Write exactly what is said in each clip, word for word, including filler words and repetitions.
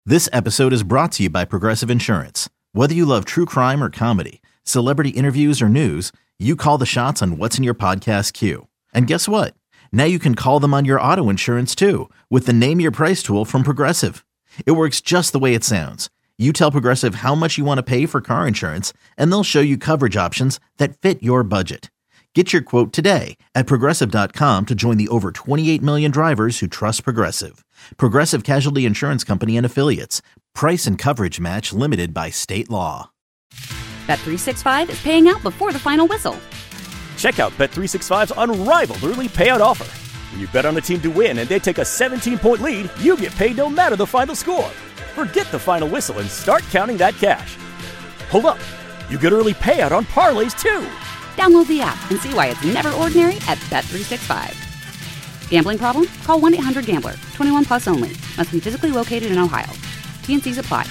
This episode is brought to you by Progressive Insurance. Whether you love true crime or comedy, celebrity interviews or news, you call the shots on what's in your podcast queue. And guess what? Now you can call them on your auto insurance too with the Name Your Price tool from Progressive. It works just the way it sounds. You tell Progressive how much you want to pay for car insurance, and they'll show you coverage options that fit your budget. Get your quote today at Progressive dot com to join the over twenty-eight million drivers who trust Progressive. Progressive Casualty Insurance Company and Affiliates. Price and coverage match limited by state law. Bet three sixty-five is paying out before the final whistle. Check out Bet three sixty-five's unrivaled early payout offer. When you bet on a team to win and they take a seventeen-point lead, you get paid no matter the final score. Forget the final whistle and start counting that cash. Hold up. You get early payout on parlays, too. Download the app and see why it's never ordinary at Bet three sixty-five. Gambling problem? Call one eight hundred gambler. twenty-one plus only. Must be physically located in Ohio. T and C's apply.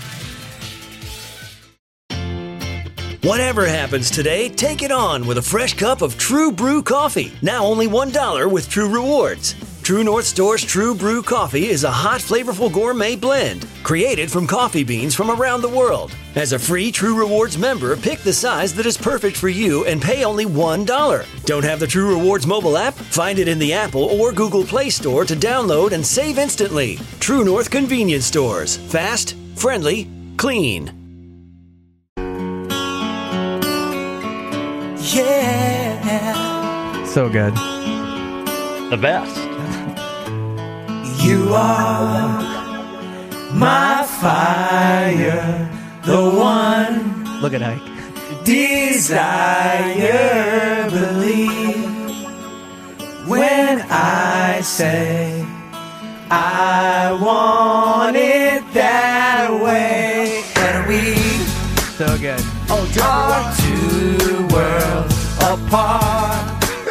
Whatever happens today, take it on with a fresh cup of True Brew coffee. Now only one dollar with True Rewards. True North Store's True Brew coffee is a hot, flavorful gourmet blend created from coffee beans from around the world. As a free True Rewards member, pick the size that is perfect for you and pay only one dollar. Don't have the True Rewards mobile app? Find it in the Apple or Google Play Store to download and save instantly. True North Convenience Stores. Fast, friendly, clean. Yeah. So good. The best. You are my fire, the one. Look at Ike. Desire, believe when I say I want it that way. And we So good. oh, are two worlds apart.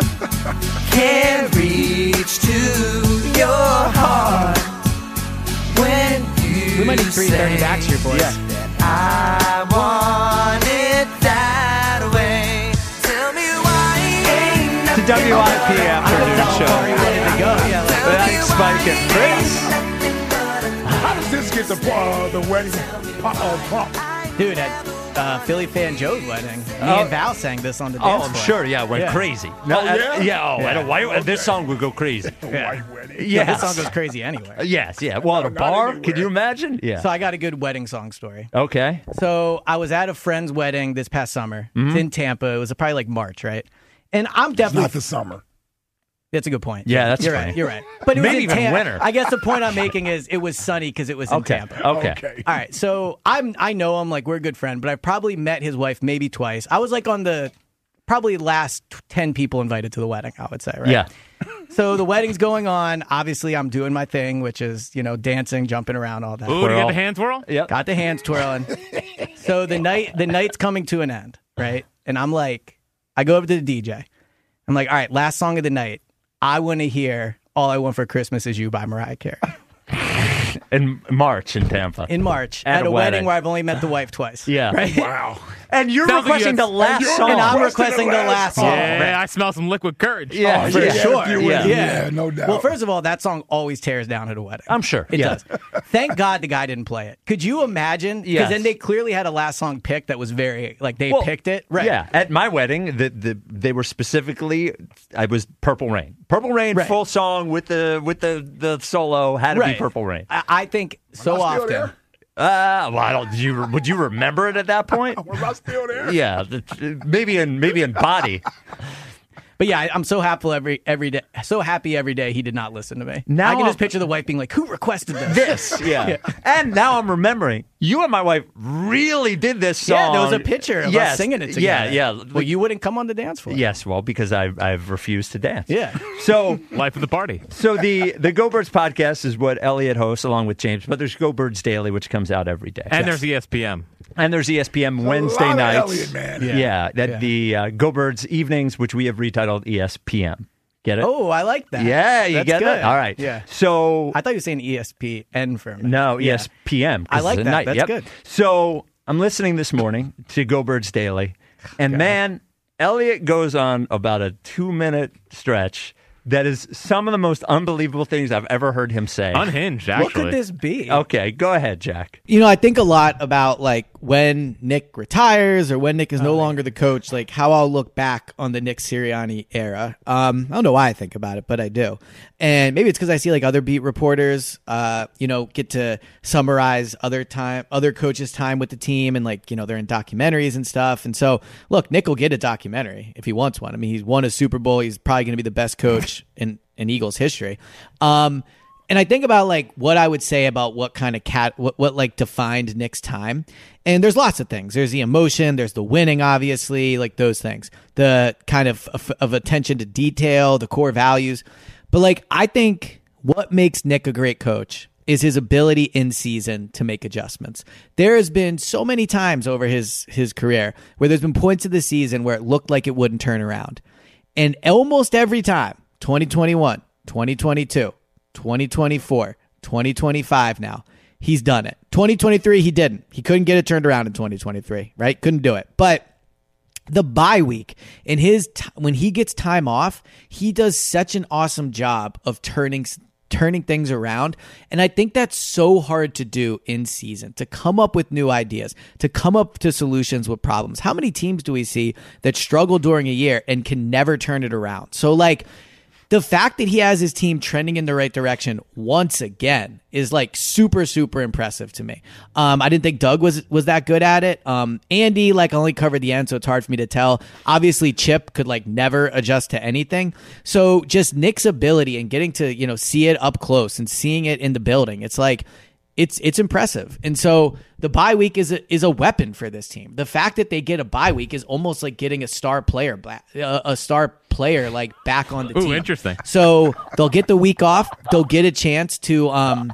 Can't reach to your heart when you We might need three thirty Backstreet Boys. Yeah. I want it that way. Tell me why ain't It's a W I P afternoon show. ready to go. Yeah, like Tell me Ike, Spike, and Chris. How does this get the uh, the wedding pop? Uh, pop? Dude, at uh, Philly fan Joe's wedding, me Oh. and Val sang this on the Oh, dance I'm floor. sure. Yeah, it went Yeah. crazy. No, Oh, at- yeah? yeah. Oh, Yeah. at a white. Okay. This song would go crazy. Yeah. White wedding. Yeah, this Yes. song goes crazy anyway. Yes. Yeah. Well, at a not bar. anywhere. Could you imagine? Yeah. So I got a good wedding song story. Okay. So I was at a friend's wedding this past summer. It's in Tampa. It was probably like March, right? And I'm It's definitely not the summer. That's a good point. Yeah, that's you're funny. right. You're right. But it was Maybe in even Tam- winter. I guess the point I'm making is it was sunny because it was in Okay. Tampa. Okay. Okay. All right, so I'm I know him, like we're a good friend, but I've probably met his wife maybe twice. I was like on the probably last ten people invited to the wedding, I would say, right? Yeah. So the wedding's going on. Obviously, I'm doing my thing, which is you know dancing, jumping around, all that. Ooh, you got the hand twirl? Yep. Got the hands twirling. So the night the night's coming to an end, right? And I'm like, I go over to the D J. I'm like, all right, last song of the night. I want to hear All I Want for Christmas Is You by Mariah Carey. In March in Tampa. In March. At At, a a wedding. wedding where I've only met the wife twice. Yeah. Right? Wow. And you're Sounds like you requesting had- the last you're song. And I'm requesting requesting the the last last song. Yeah, I smell some liquid courage. Yeah, Oh, for yeah, sure. if you Yeah. would- Yeah. yeah, no doubt. Well, first of all, that song always tears down at a wedding. I'm sure. It Yeah. does. Thank God the guy didn't play it. Could you imagine? Because Yes. then they clearly had a last song picked that was very, like, they Well, picked it. Right. Yeah, at my wedding, the, the they were specifically, I was Purple Rain. Purple Rain, Right. full song with the with the, the solo had to Right. be Purple Rain. I, I think so I still often. there? Uh, well, I don't. Do you would you remember it at that point? Was I still there? Yeah, the, maybe in maybe in body. But yeah, I- I'm so happy every every day. So happy every day he did not listen to me. Now I can just I'm- picture the wife being like, "Who requested this?" This, yeah. And now I'm remembering you and my wife really did this song. Yeah, there was a picture of yes. us singing it Yeah, together. yeah. Well, you wouldn't come on the dance floor. Yes, well, because I've I've refused to dance. Yeah. So Life of the party. so the the Go Birds podcast is what Elliot hosts along with James, but there's Go Birds Daily, which comes out every day. And there's E S P M. And there's E S P M Wednesday a lot nights. Of Elliot, man. Yeah, Yeah. that Yeah. the uh, Go Birds evenings, which we have retitled E S P M. Get it? Oh, I like that. yeah, you That's get good. it. All right. Yeah. So I thought you were saying E S P N for a minute. no, E Yeah. E S P M. 'cause I like it's at that. night. That's Yep. good. So I'm listening this morning to Go Birds Daily, and man, Elliot goes on about a two minute stretch that is some of the most unbelievable things I've ever heard him say. Unhinged, What actually. could this be? Okay, go ahead, Jack. You know, I think a lot about like when Nick retires or when Nick is no Oh, longer the coach, like how I'll look back on the Nick Sirianni era. Um, I don't know why I think about it, but I do. And maybe it's because I see like other beat reporters, uh, you know, get to summarize other time, other coaches' time with the team, and like you know they're in documentaries and stuff. And so, look, Nick will get a documentary if he wants one. I mean, he's won a Super Bowl. He's probably going to be the best coach in in Eagles history. Um, And I think about like what I would say about what kind of cat, what, what like defined Nick's time. And there's lots of things. There's the emotion, there's the winning, obviously, like those things, the kind of, of, of attention to detail, the core values. But like, I think what makes Nick a great coach is his ability in season to make adjustments. There has been so many times over his, his career where there's been points of the season where it looked like it wouldn't turn around. And almost every time, twenty twenty-one, twenty twenty-two, twenty twenty-four, twenty twenty-five now. He's done it. twenty twenty-three, he didn't. He couldn't get it turned around in twenty twenty-three, right? Couldn't do it. But the bye week, in his t- when he gets time off, he does such an awesome job of turning turning things around. And I think that's so hard to do in season, to come up with new ideas, to come up to solutions with problems. How many teams do we see that struggle during a year and can never turn it around? So like, the fact that he has his team trending in the right direction once again is like super, super impressive to me. Um, I didn't think Doug was was that good at it. Um, Andy, like, only covered the end, so it's hard for me to tell. Obviously, Chip could like never adjust to anything. So just Nick's ability and getting to, you know, see it up close and seeing it in the building, it's like, It's it's impressive. And so the bye week is a, is a weapon for this team. The fact that they get a bye week is almost like getting a star player back, a, a star player like back on the Ooh, team. interesting. So they'll get the week off. They'll get a chance to um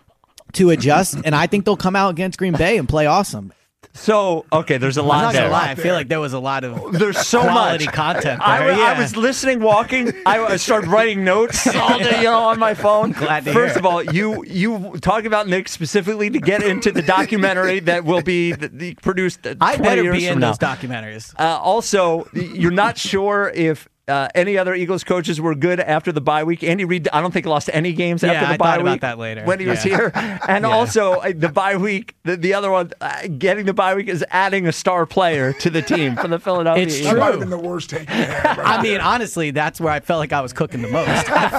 to adjust, and I think they'll come out against Green Bay and play awesome. So, okay, there's a I'm lot not there. gonna lie. I feel like there was a lot of There's so quality much content there. I, yeah. I was listening, walking. I, I started writing notes all day, you know, on my phone. Glad to First hear of all, you you talk about Nick specifically to get into the documentary that will be the, the produced uh, I twenty better years be from in now. those documentaries. Uh, also, you're not sure if uh, any other Eagles coaches were good after the bye week. Andy Reid, I don't think lost any games Yeah, after the I bye thought about week that later. when he was Yeah. here. And Yeah. also, uh, the bye week, the, the other one, uh, getting the bye week is adding a star player to the team for the Philadelphia It's Eagles. That might have True. been the worst take you had. Right I mean, honestly, that's where I felt like I was cooking the most.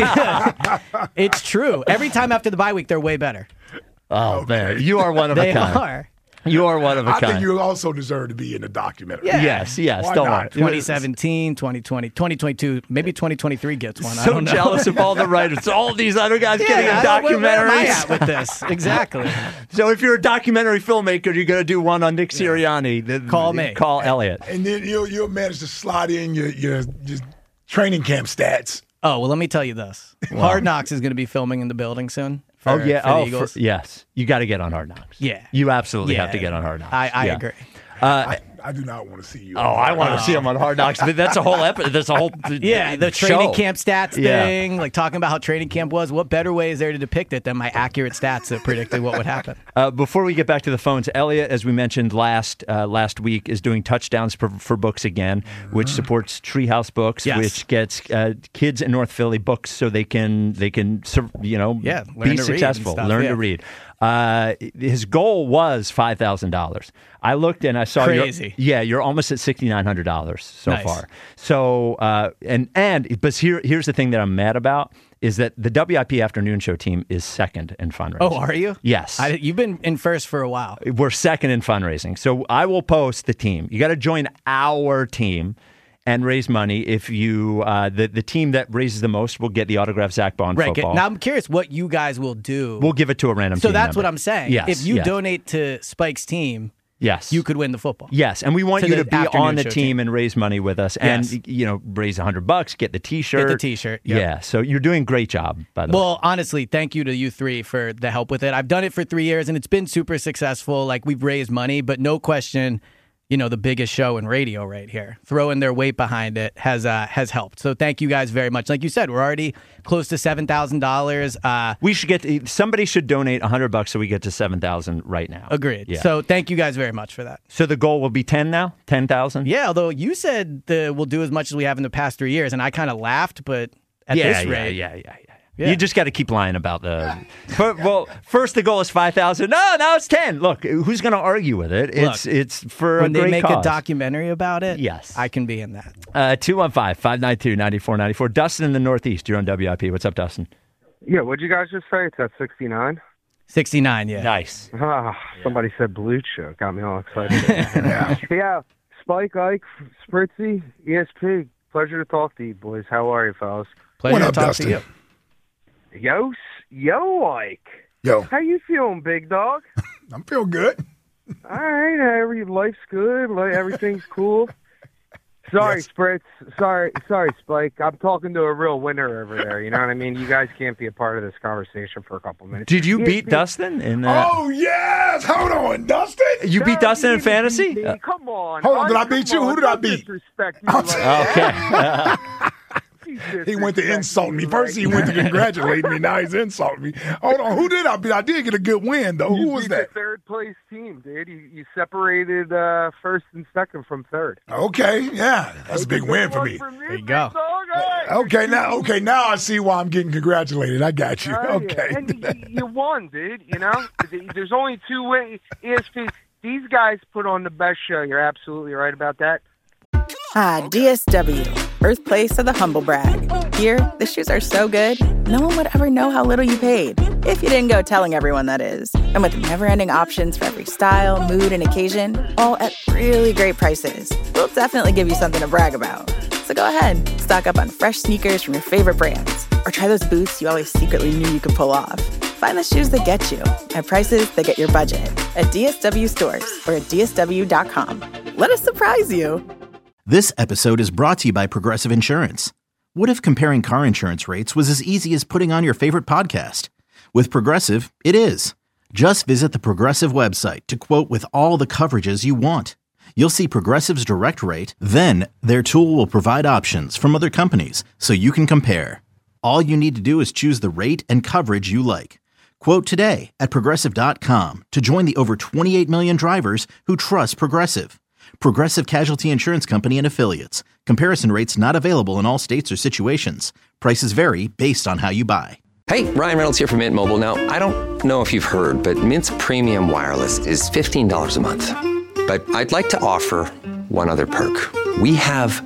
I feel- it's true. Every time after the bye week, they're way better. Oh, man. You are one of They a kind. are. You are one of a I kind. think you also deserve to be in the documentary. Yeah. Yes, yes. Why don't not? worry. twenty seventeen, twenty twenty, twenty twenty-two, maybe twenty twenty-three gets one. I So don't know. jealous of all the writers. All these other guys getting Yeah, in I don't- where- where am I documentaries. at with this? Exactly. So if you're a documentary filmmaker, you're going to do one on Nick Sirianni. then Call me. Call Elliot. And then you'll you'll manage to slide in your your, your training camp stats. Oh, well, let me tell you this. Hard Knocks is going to be filming in the building soon. For, oh, yeah. For the oh, Eagles. for- yes. You got to get on Hard Knocks. Yeah. You absolutely Yeah. have to get on Hard Knocks. I, I Yeah. agree. I, I do not want to see you. Oh, I want to see him on Hard Knocks. But that's a whole episode. That's a whole Yeah, the show. training camp stats Yeah. thing, like talking about how training camp was. What better way is there to depict it than my accurate stats that predicted what would happen? Uh, before we get back to the phones, Elliot, as we mentioned last uh, last week, is doing touchdowns for, for books again, which supports Treehouse Books, Yes. which gets uh, kids in North Philly books so they can they can sur- you know Yeah, learn be to read and successful, stuff, learn yeah. to read. Uh, his goal was five thousand dollars. I looked and I saw you're- Crazy. yeah, you're almost at sixty nine hundred dollars so Nice. far. So uh, and and but here here's the thing that I'm mad about is that the W I P Afternoon Show team is second in fundraising. Oh, are you? Yes. I, you've been in first for a while. We're second in fundraising. So I will post the team. You got to join our team and raise money. If you, uh, the, the team that raises the most will get the autographed Zach Bond Right. football. Now I'm curious what you guys will do. We'll give it to a random so team that's member. what I'm saying. Yes. If you yes, donate to Spike's team, yes. you could win the football. Yes, and we want To you the to be afternoon on the show team, team. and raise money with us, Yes. and you know, raise a hundred bucks, get the T-shirt. Get the T-shirt, yep. Yeah, so you're doing a great job, by the way. Well, honestly, thank you to you three for the help with it. I've done it for three years, and it's been super successful. Like, we've raised money, but no question, you know, the biggest show in radio right here. Throwing their weight behind it has uh, has helped. So thank you guys very much. Like you said, we're already close to seven thousand dollars. Uh, We should get to, somebody should donate a hundred bucks so we get to seven thousand right now. agreed. Yeah. So thank you guys very much for that. So the goal will be ten now, ten thousand. Yeah, although you said the, we'll do as much as we have in the past three years, and I kind of laughed, but at yeah, this yeah, rate. yeah, yeah, yeah, Yeah. You just got to keep lying about the. But, well, first the goal is five thousand. No, now it's ten. Look, who's going to argue with it? It's Look, it's for when a they great make cause. a documentary about it, Yes. I can be in that. Uh, two one five, five nine two, nine four nine four. Dustin in the Northeast. You're on W I P. What's up, Dustin? Yeah, what'd you guys just say? It's at sixty-nine? sixty-nine, yeah. Nice. Ah, somebody said Blue Show. Got me all excited. yeah. yeah, Spike, Ike, Spritzy, E S P. Pleasure to talk to you, boys. How are you, fellas? Pleasure What to up, talk Dustin? to you. Yo, yo, Ike. Yo, How you feeling, big dog? I'm feeling good. All right, every life's good. Like, everything's cool. Sorry, Yes. Spritz. Sorry, sorry, Spike. I'm talking to a real winner over there. You know what I mean? You guys can't be a part of this conversation for a couple minutes. Did you Yeah, beat yeah. Dustin in that? Oh, yes. Hold on, Dustin. You beat No, Dustin you in didn't fantasy? beat me. Come on. Hold on, did I Ike, beat come you? Who on. did I Don't beat? disrespect me like Okay. that. He went to insult me. First, he went to congratulate me. Now he's insulting me. Hold on. Who did I beat? I did get a good win, though. Who You was beat that? The third place team, dude. You, you separated uh, first and second from third. Okay, yeah. That's a big win for me. There you go. Okay, now okay, now I see why I'm getting congratulated. I got you. Oh, Okay. yeah. And you, you won, dude. You know, there's only two ways. E S P. These guys put on the best show. You're absolutely right about that. Ah, D S W, birthplace of the humble brag. Here, the shoes are so good, no one would ever know how little you paid. If you didn't go telling everyone, that is. And with never-ending options for every style, mood, and occasion, all at really great prices, we'll definitely give you something to brag about. So go ahead, stock up on fresh sneakers from your favorite brands, or try those boots you always secretly knew you could pull off. Find the shoes that get you at prices that get your budget at D S W stores or at D S W dot com. Let us surprise you. This episode is brought to you by Progressive Insurance. What if comparing car insurance rates was as easy as putting on your favorite podcast? With Progressive, it is. Just visit the Progressive website to quote with all the coverages you want. You'll see Progressive's direct rate, then their tool will provide options from other companies so you can compare. All you need to do is choose the rate and coverage you like. Quote today at Progressive dot com to join the over twenty-eight million drivers who trust Progressive. Progressive Casualty Insurance Company and Affiliates. Comparison rates not available in all states or situations. Prices vary based on how you buy. Hey, Ryan Reynolds here from Mint Mobile. Now, I don't know if you've heard, but Mint's premium wireless is fifteen dollars a month. But I'd like to offer one other perk. We have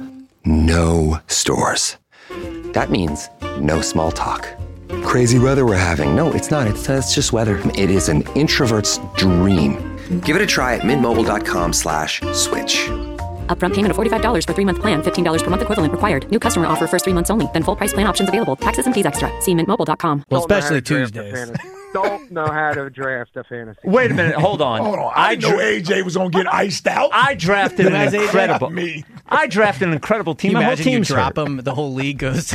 no stores. That means no small talk. Crazy weather we're having. No, it's not. It's, uh, it's just weather. It is an introvert's dream. Give it a try at mintmobile.com slash switch. Upfront payment of forty-five dollars for three-month plan, fifteen dollars per month equivalent required. New customer offer first three months only. Then full price plan options available. Taxes and fees extra. See mint mobile dot com. Well, Don't know how especially to draft a Tuesdays. fantasy. Don't know how to draft a fantasy. Wait a minute. Hold on. Hold on. I, didn't know A J was gonna get iced out. I drafted an Guys, A J, incredible. me. I drafted an incredible team. Can you My whole imagine you team's drop hurt. them, the whole league goes.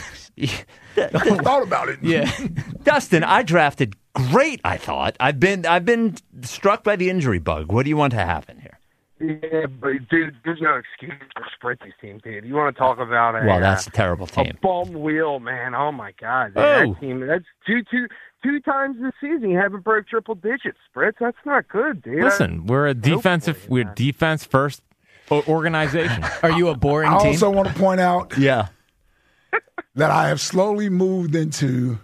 I thought about it. Yeah. Dustin, I drafted great. I thought I've been I've been struck by the injury bug. What do you want to happen here? Yeah, but dude, there's no excuse for Spritzy's team, dude. You want to talk about a Well, that's uh, a terrible a team. bum wheel, man? Oh my God, dude, Oh. that team. That's two, two, two times this season. You haven't broke triple digits, Spritz. That's not good, dude. Listen, we're a defensive, for you, we're defense first o- organization. Are you a boring I team? also want to point out Yeah. that I have slowly moved into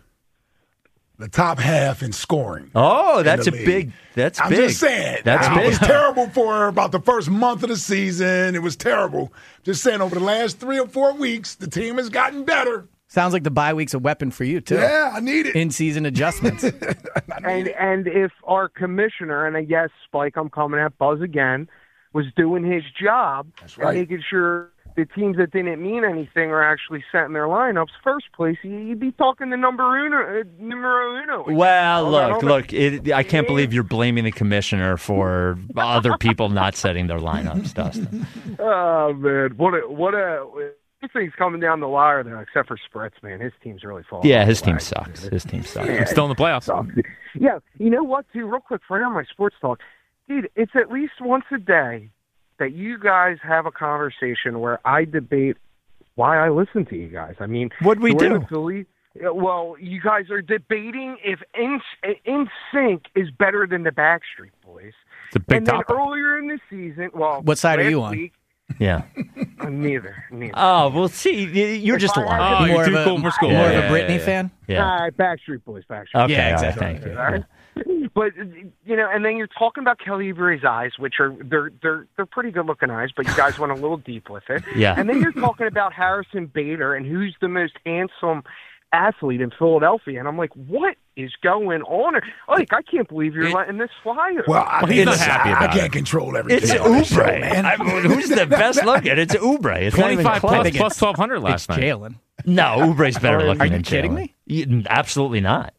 the top half in scoring. Oh, that's a the league. big. That's I'm big. just saying. That's I big. was terrible for about the first month of the season. It was terrible. Just saying, over the last three or four weeks, the team has gotten better. Sounds like the bye week's a weapon for you, too. Yeah, I need it. In-season adjustments. And and if our commissioner, and I guess Spike, I'm coming at Buzz again, was doing his job right. and making sure the teams that didn't mean anything are actually setting their lineups first place, you'd be talking to number uno, uh, numero uno. Well, Hold on, look, hold on. look. It, I can't believe you're blaming the commissioner for other people not setting their lineups, Dustin. Oh man, what a what a everything's coming down the wire though, except for Spritz, man. His team's really falling. Yeah, off his the team wagon, sucks. dude. His team sucks. Yeah. I'm still in the playoffs. Sucks. Yeah, you know what, too, real quick, for now, my sports talk, dude. It's at least once a day that you guys have a conversation where I debate why I listen to you guys. I mean, What'd we we're do? in Philly. Well, you guys are debating if In, In Sync is better than the Backstreet Boys. It's a big and then topic. earlier in the season, well, What side are last you on? Week, Yeah. Uh, neither. Neither. Oh, well, see, y- you're If just I lying. had to- Oh, you're More too of a- cool for school. more of a Yeah, Britney yeah, yeah. fan? Yeah. Uh, Backstreet Boys, Backstreet Okay, Boys. Yeah, all right, exactly. thank you. All right? But you know, and then you're talking about Kelly Oubre's eyes, which are they're they're they're pretty good looking eyes, but you guys went a little deep with it. Yeah. And then you're talking about Harrison Bader and who's the most handsome athlete in Philadelphia, and I'm like, what is going on? Like, I can't believe you're letting this fly. Well, I, Well, he's not it's- happy I, about I can't it. control everything. It's on this show, Oubre. man. I mean, who's the best looking? It's Oubre. It's not even twenty-five close. plus plus twelve hundred last It's night. Jalen. No, Oubre's better looking Are you than kidding Jalen. me? You- absolutely not.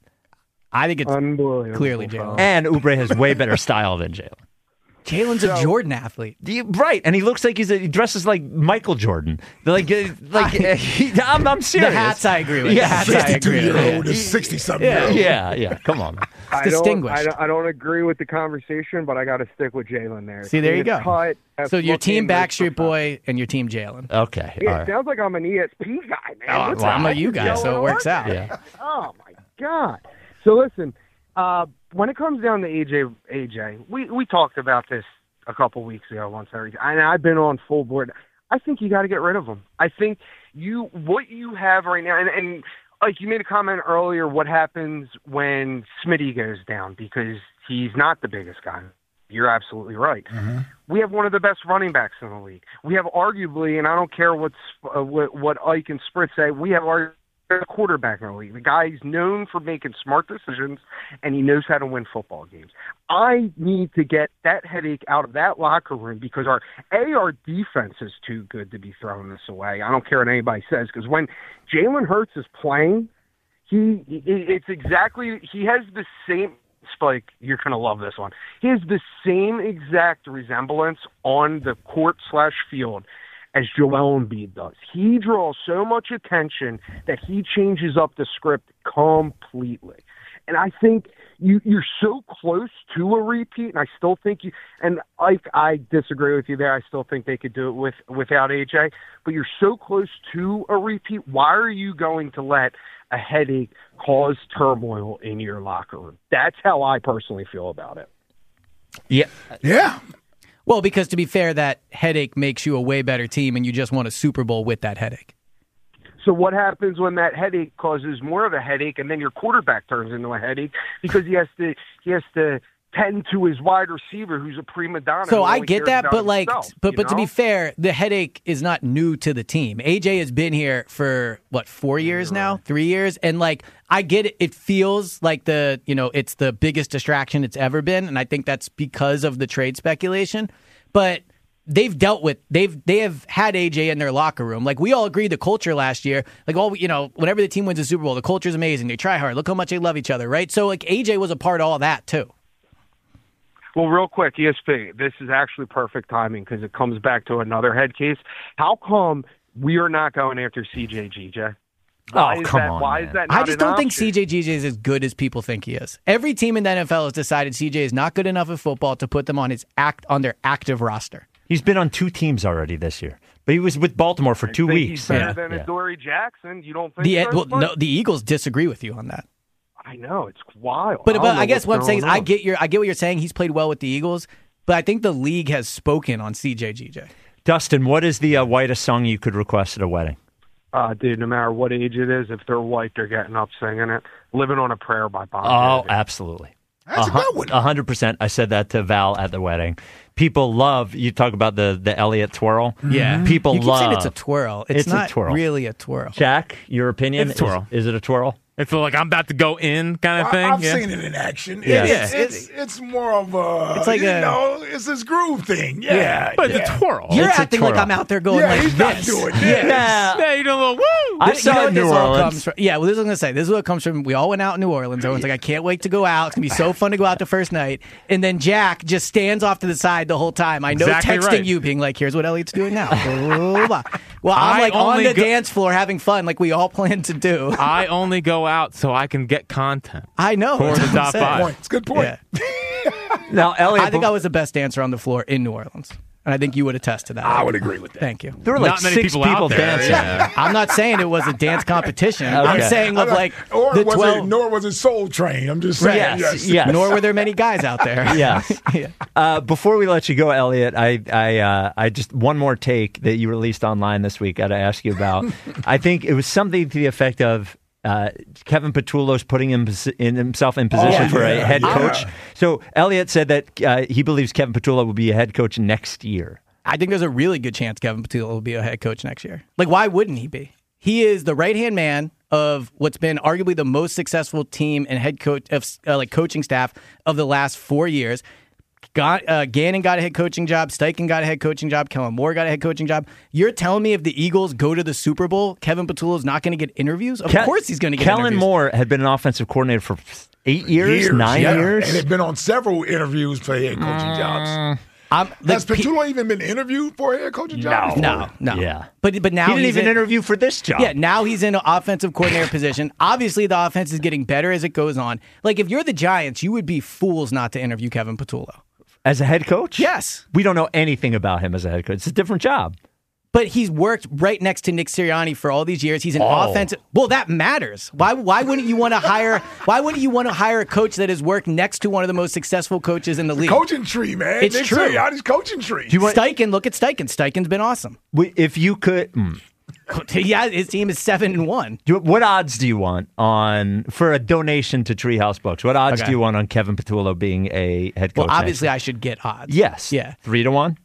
I think it's Unbelievable. clearly Jalen. And Oubre has way better style than Jalen. Jalen's a Jordan athlete. The- Right, and he looks like he's a, he dresses like Michael Jordan. Like, uh, like uh, he, I'm, I'm serious. The hats I agree with. Yeah, The hats I agree fifty-two with. year old Yeah. is sixty something year Yeah, old. yeah, yeah. Come on, man. I distinguished. Don't, I, don't, I don't agree with the conversation, but I got to stick with Jalen there. See, there you Clean go. cut, that's So your team looking, makes Backstreet the- Boy and your team Jalen. Okay, Yeah, all it right. sounds like I'm an E S P guy, man. Oh, What's well, I'm a the you heck guy, is so it going works on? out. Yeah. Oh my God! So listen, uh, when it comes down to A J, A J, we we talked about this a couple weeks ago. Once every, and I've been on full board. I think you got to get rid of him. I think you what you have right now, and, and like you made a comment earlier. What happens when Smitty goes down because he's not the biggest guy? You're absolutely right. We have one of the best running backs in the league. We have arguably, and I don't care what's, uh, what what Ike and Spritz say, we have our quarterback in the league. The guy's known for making smart decisions, and he knows how to win football games. I need to get that headache out of that locker room because our A, our defense is too good to be throwing this away. I don't care what anybody says, because when Jalen Hurts is playing, he it's exactly he has the same. Spike, you're going to love this one. He has the same exact resemblance on the court slash field as Joel Embiid does. He draws so much attention that he changes up the script completely. And I think you, you're so close to a repeat, and I still think you – and I, I disagree with you there. I still think they could do it with without A J. But you're so close to a repeat. Why are you going to let a headache cause turmoil in your locker room? That's how I personally feel about it. Yeah. Yeah. Well, because to be fair, that headache makes you a way better team, and you just won a Super Bowl with that headache. So what happens when that headache causes more of a headache, and then your quarterback turns into a headache because he has to he has to tend to his wide receiver, who's a prima donna. So who I only get cares that, about but like, himself, but you but to be know? fair, the headache is not new to the team. A J has been here for what four years now, three years, and like I get it. It feels like the you know it's the biggest distraction it's ever been, and I think that's because of the trade speculation. But they've dealt with they've they have had A J in their locker room. Like we all agreed, the culture last year, like all you know, whenever the team wins a Super Bowl, the culture is amazing. They try hard. Look how much they love each other, right? So like A J was a part of all that too. Well, real quick, E S P, this is actually perfect timing because it comes back to another head case. How come we are not going after C J G J? Why Oh, is come that, on, Why man. is that not I just an don't think option? C J G J is as good as people think he is. Every team in the N F L has decided C J is not good enough at football to put them on his act on their active roster. He's been on two teams already this year, but he was with Baltimore for two think weeks. He's better Yeah, than yeah. a Dory Jackson. You don't think The so? well, Spike? no, the Eagles disagree with you on that. I know it's wild. But I but don't know I guess what I'm what's saying is going I on. get your I get what you're saying. He's played well with the Eagles, but I think the league has spoken on C J G J. Dustin, what is the uh, whitest song you could request at a wedding? Uh, dude, no matter what age it is, if they're white, they're getting up singing it. Living on a Prayer by Bon Oh, Jovi. absolutely. That's a good one. A hundred percent. I said that to Val at the wedding. People love, you talk about the, the Elliott twirl. Yeah, People you keep love. saying it's a twirl. It's, It's a not twirl. really a twirl. Jack, your opinion? It's a twirl. Is, is it a twirl? It's like I'm about to go in kind of thing. I, I've yeah. seen it in action. Yeah. It's, Yeah. it's, it's more of a, It's like you a- know, it's this groove thing. Yeah. But yeah. it's a twirl. You're It's a acting like twirl. I'm out there going Yeah, like he's not this. doing this. Yeah. Yeah, you know, woo. I You saw know it what in this New all Orleans. comes from? Yeah, well, this is what I'm going to say. This is what it comes from. We all went out in New Orleans. Everyone's like, I can't wait to go out. It's going to be so fun to go out the first night. And then Jack just stands off to the side the whole time. I know Exactly texting right. you being like, here's what Elliot's doing now. Well, I'm I like on only the go- dance floor having fun like we all planned to do. I only go out so I can get content. I know. For That's the what I'm top saying. five. Point. It's a good point. Yeah. Now, Elliott, I think I was the best dancer on the floor in New Orleans. and I think you would attest to that. I would agree with that. Thank you. There were like Not many six people people, out there, dancing. yeah. I'm not saying it was a dance competition. Okay. I'm saying of like or the was twelve. it, nor was it Soul Train. I'm just saying. Yes, Yes. yes. Nor were there many guys out there. Yes. Yeah. Uh, before we let you go, Elliot, I, I, uh, I just one more take that you released online this week. I got to ask you about. I think it was something to the effect of uh, Kevin Petullo's putting him in himself in position Oh, for yeah, a head yeah. coach. So Elliot said that uh, he believes Kevin Petullo will be a head coach next year. I think there's a really good chance Kevin Petullo will be a head coach next year. Like, why wouldn't he be? He is the right-hand man of what's been arguably the most successful team and head coach of uh, like coaching staff of the last four years. Got uh, Gannon got a head coaching job. Steichen got a head coaching job. Kellen Moore got a head coaching job. You're telling me if the Eagles go to the Super Bowl, Kevin Petullo is not going to get interviews? Of Ke- course he's going to get Kellen interviews. Moore had been an offensive coordinator for eight years, nine yeah. years. And had been on several interviews for head coaching jobs. I'm, Has like, Petullo even been interviewed for a head coaching job? No. No, no. Yeah. But but now He didn't he's even in, interview for this job. Yeah, now he's in an offensive coordinator position. Obviously, the offense is getting better as it goes on. Like, if you're the Giants, you would be fools not to interview Kevin Petullo. As a head coach? Yes. We don't know anything about him as a head coach. It's a different job. But he's worked right next to Nick Sirianni for all these years. He's an Oh. offensive. Well, that matters. Why? Why wouldn't you want to hire? Why wouldn't you want to hire a coach that has worked next to one of the most successful coaches in the league? Coaching tree, man. It's Nick true. Sirianni's coaching tree. Do you want? Steichen, look at Steichen. Steichen's been awesome. we- If you could, mm. Yeah, his team is seven and one. Do, what odds do you want on for a donation to Treehouse Books? What odds Okay. do you want on Kevin Petullo being a head coach? Well, obviously, next I should get odds. year? yes, Yeah. three to one.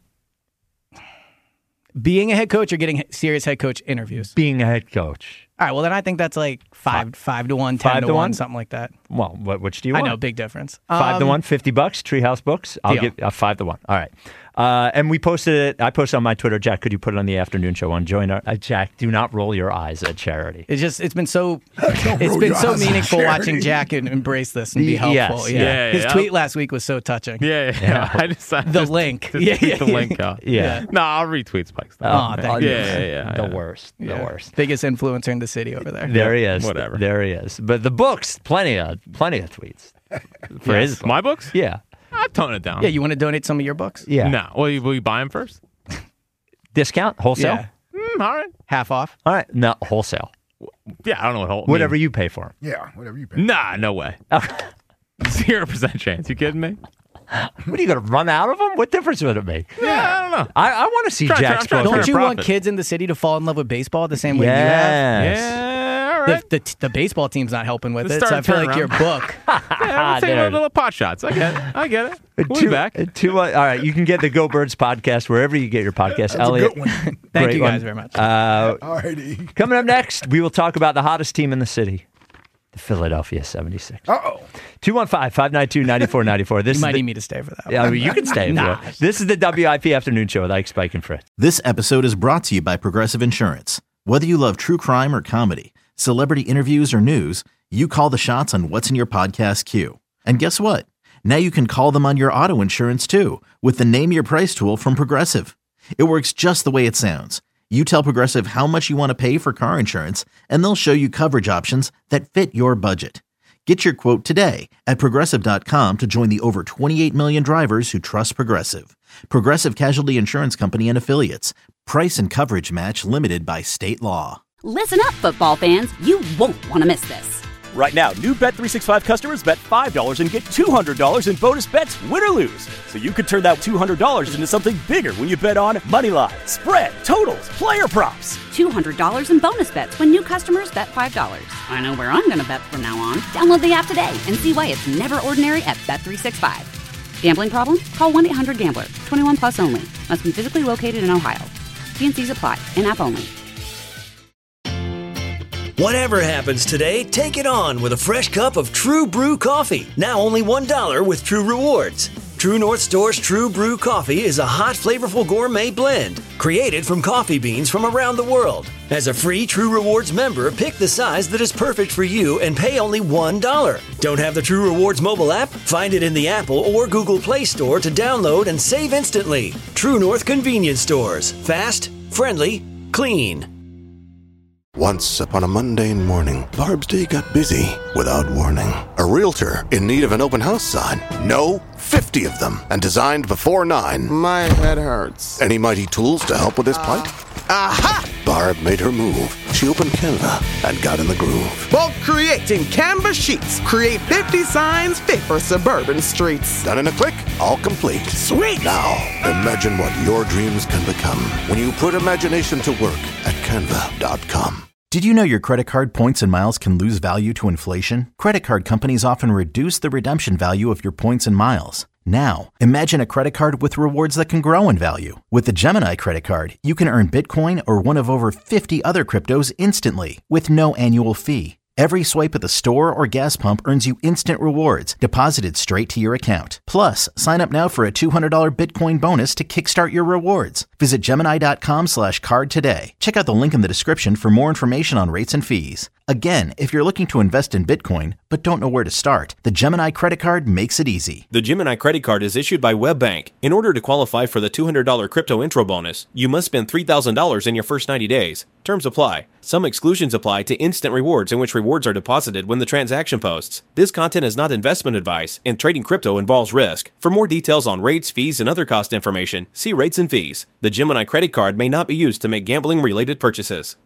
Being a head coach or getting serious head coach interviews. Being a head coach. All right. Well, then I think that's like five, five to one, ten Five to, to one, one? something like that. Well, what, which do you I want? know, big difference. Five to Um, one, fifty bucks. Treehouse Books. I'll deal. give uh, five to one. All right. Uh, and we posted it. I posted on my Twitter. Jack, could you put it on the afternoon show on Join Our? Uh, Jack, do not roll your eyes at charity. It's just it's been so it's roll been your so eyes at meaningful charity. watching Jack and embrace this and be Y- helpful. yes, yeah. yeah, His yeah. tweet last week was so touching. Yeah, yeah. yeah. I just, I The just, link. Just Yeah, tweet yeah, the yeah. link out. Yeah. No, I'll retweet Spike's stuff. Oh, thank you. Yeah, yeah, yeah. The yeah. worst. The Yeah. worst. Biggest influencer in the city over there. There he is. whatever. There he is. But the books, plenty of plenty of tweets for Yes. his My books? Yeah. I'll tone it down. Yeah, you want to donate some of your books? Yeah. No. Will you, will you buy them first? Discount wholesale. Yeah. Mm, all right. Half off. All right. No wholesale. Yeah, I don't know what whole. Whatever you pay for 'em. Yeah, whatever you pay. Nah, no way. Zero percent chance. You kidding me? What are you going to run out of them? What difference would it make? Yeah, I don't know. I, I want to see Try- try- Jack's try- book. try- Don't you profit. want kids in the city to fall in love with baseball the same way you have? Yes. Yeah, all The, right. the, the baseball team's not helping with Let's it, so start I feel turning like your around. book. yeah, we'll take there little, it little pot shots. I get it. I get it. We'll two, be back. uh, two, uh, all right, you can get the Go Birds podcast wherever you get your podcast. That's Elliot, a good one. Thank great you one. guys very much. Uh, All righty. coming up next, we will talk about the hottest team in the city, the Philadelphia seventy-six. Uh-oh. two one five, five nine two, nine four nine four. This You is might the, need me to stay for that. yeah, I one. mean, you can stay. if you Nah. want. This is the W I P Afternoon Show with Ike, Spike, and Fritz. This episode is brought to you by Progressive Insurance. Whether you love true crime or comedy, celebrity interviews or news, you call the shots on what's in your podcast queue. And guess what? Now you can call them on your auto insurance too with the Name Your Price tool from Progressive. It works just the way it sounds. You tell Progressive how much you want to pay for car insurance, and they'll show you coverage options that fit your budget. Get your quote today at Progressive dot com to join the over twenty-eight million drivers who trust Progressive. Progressive Casualty Insurance Company and Affiliates. Price and coverage match limited by state law. Listen up, football fans. You won't want to miss this. Right now, new Bet three sixty-five customers bet five dollars and get two hundred dollars in bonus bets, win or lose. So you could turn that two hundred dollars into something bigger when you bet on money line, spread, totals, player props. two hundred dollars in bonus bets when new customers bet five dollars. I know where I'm going to bet from now on. Download the app today and see why it's never ordinary at Bet three sixty-five. Gambling problem? Call one eight hundred gambler. twenty-one plus only. Must be physically located in Ohio. T and C's apply. In-app only. Whatever happens today, take it on with a fresh cup of True Brew coffee. Now only one dollar with True Rewards. True North Store's True Brew coffee is a hot, flavorful gourmet blend created from coffee beans from around the world. As a free True Rewards member, pick the size that is perfect for you and pay only one dollar. Don't have the True Rewards mobile app? Find it in the Apple or Google Play Store to download and save instantly. True North Convenience Stores. Fast, friendly, clean. Once upon a mundane morning, Barb's day got busy without warning. A realtor in need of an open house sign. No, fifty of them, and designed before nine. My head hurts. Any mighty tools to help with this plight? Aha! Barb made her move. She opened Canva and got in the groove. Bulk creating Canva sheets. Create fifty signs fit for suburban streets. Done in a click, all complete. Sweet! Now, imagine what your dreams can become when you put imagination to work at canva dot com. Did you know your credit card points and miles can lose value to inflation? Credit card companies often reduce the redemption value of your points and miles. Now, imagine a credit card with rewards that can grow in value. With the Gemini credit card, you can earn Bitcoin or one of over fifty other cryptos instantly with no annual fee. Every swipe at the store or gas pump earns you instant rewards deposited straight to your account. Plus, sign up now for a two hundred dollars Bitcoin bonus to kickstart your rewards. Visit Gemini.com slash card today. Check out the link in the description for more information on rates and fees. Again, if you're looking to invest in Bitcoin but don't know where to start, the Gemini credit card makes it easy. The Gemini credit card is issued by WebBank. In order to qualify for the two hundred dollars crypto intro bonus, you must spend three thousand dollars in your first ninety days. Terms apply. Some exclusions apply to instant rewards, in which rewards are deposited when the transaction posts. This content is not investment advice, and trading crypto involves risk. For more details on rates, fees, and other cost information, see rates and fees. The Gemini credit card may not be used to make gambling-related purchases.